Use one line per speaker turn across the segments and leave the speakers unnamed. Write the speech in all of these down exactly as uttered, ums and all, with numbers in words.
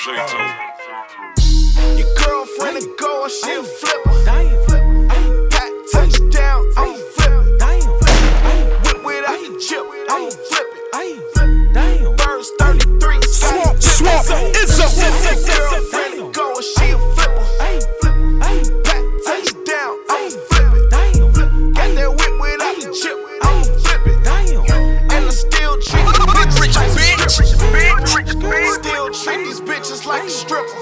Your girlfriend a go, she a flipper. Pat touchdown, I'm flippin'. Whip without the chip, I'm flippin'. Birds thirty-three,
swamp, swamp, it's a
Your girlfriend a go, she a flipper. Pat touchdown, I'm flippin'. Got that whip without the chip, I'm flippin'. And I still treat these bitches like strippers. Still treat these bitches like a stripper.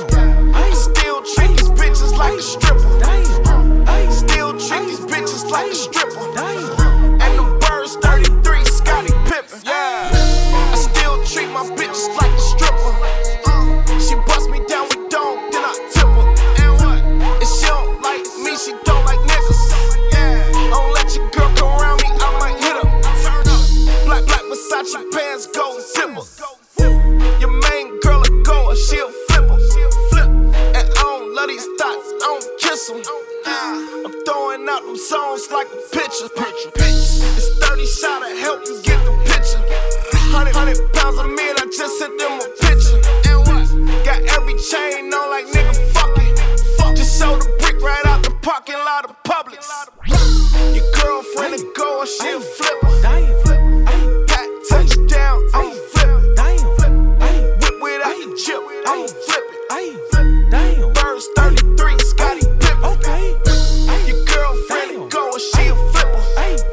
Still treat these bitches like a stripper. Still treat these bitches like a stripper. And the birds thirty-three, Scottie Pippen. Yeah. I still treat my bitches like a stripper. Uh, she bust me down with dome, then I tip her. And what? If she don't like me, she don't like niggas. Yeah. Don't let your girl come around me, I might hit her. Turn up. Black, black Versace pants, gold zipper. Your main girl a goer, she a flipper. Flip. And I don't love these thoughts, I don't kiss them. I'm throwing out them songs like a pitcher. It's thirty shot to help you get the picture. Hundred, hundred pounds a minute, I just sent them a picture. And what? Got every chain on like nigga, fuck it. Just show the brick right out the parking lot of Publix. Your girlfriend a goer, she a flipper. Pat touchdown, I'm flippin'. Whip without the chip, I'm flippin'. Birds thirty-three, Scottie Pippen. Your girlfriend a goer, she a flipper.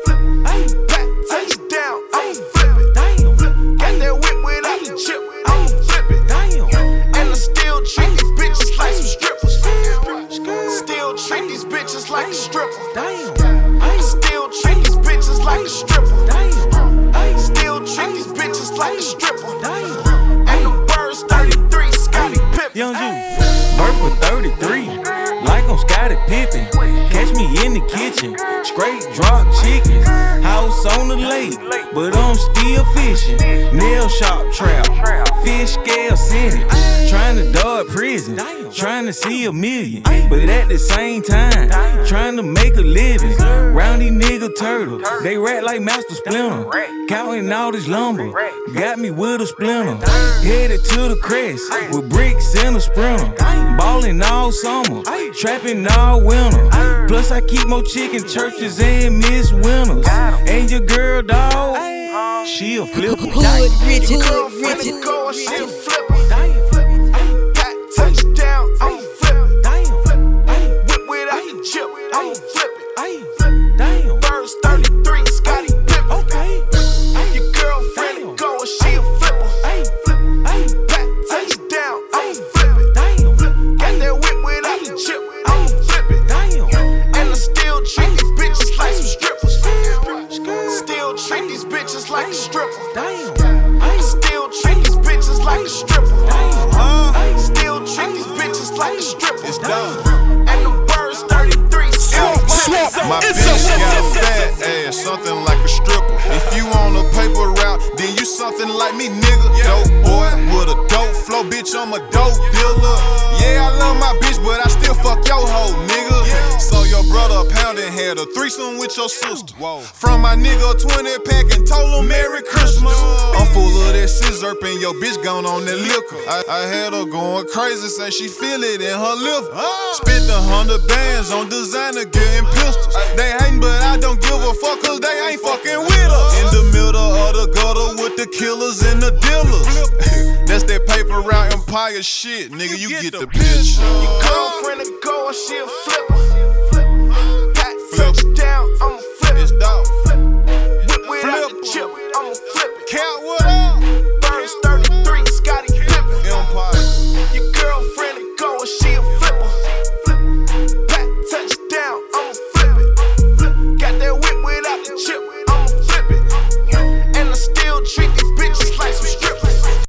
Pat touchdown, I'm flippin'. Got that whip without the chip, I'm flippin'. And I still treat these bitches like some strippers. Still treat these bitches like a stripper. Still treat these bitches like a stripper. Still treat these bitches like a stripper. And the birds thirty-three, Scottie Pippen.
Young Juice, birth for thirty-three, like I'm Scottie Pippen. Catch me in the kitchen, straight drop chickens. House on the lake, but I'm still fishing. Nail shop trap, fish scale senate. Trying to dodge prison, trying to see a million. But at the same time, trying to make a living. Round these nigga turtles, they rat like Master Splinter. Counting all this lumber, got me with a splinter. Headed to the crest, with bricks and a sprinter. Ballin' all summer, trapping all winter. Plus I keep more chicken churches and Miss Winners. And your girl, dog, she a flipper.
Hood rich, hood rich, she a flipper. Pat touchdown, I'm flippin'. Whip without the chip, I'm flippin'. Birds thirty-three, Scottie Pippen. Your girlfriend a goer, she a flipper. Pat touchdown, I'm flippin'. Got that whip without the chip, I'm flippin'. And I still treat these bitches like some strippers. Still treat these bitches like a stripper. Still treat these bitches like a stripper. Still treat these bitches like a stripper. And the birds thirty-three, swamp.
My bitch got a fat ass, something like a stripper. If you on a paper route, then you something like me, nigga. Dope boy with a dope flow, bitch, I'm a dope dealer. Yeah, I love my bitch, but I still fuck your hoe, nigga. So your brother poundin' had a threesome with your sister. From my nigga twenty pack and told him Merry Christmas. I'm full of that scissor and your bitch gone on that liquor. I, I had her going crazy, say she feel it in her liver. Spent a hundred bands on designer getting pistols. They hatin', but I don't give a fuck, cause they ain't fucking with us. In the middle of the gutter with the killers and the dealers. That's that paper route empire shit, nigga, you get the picture.
Your girlfriend a goer, she a flipper.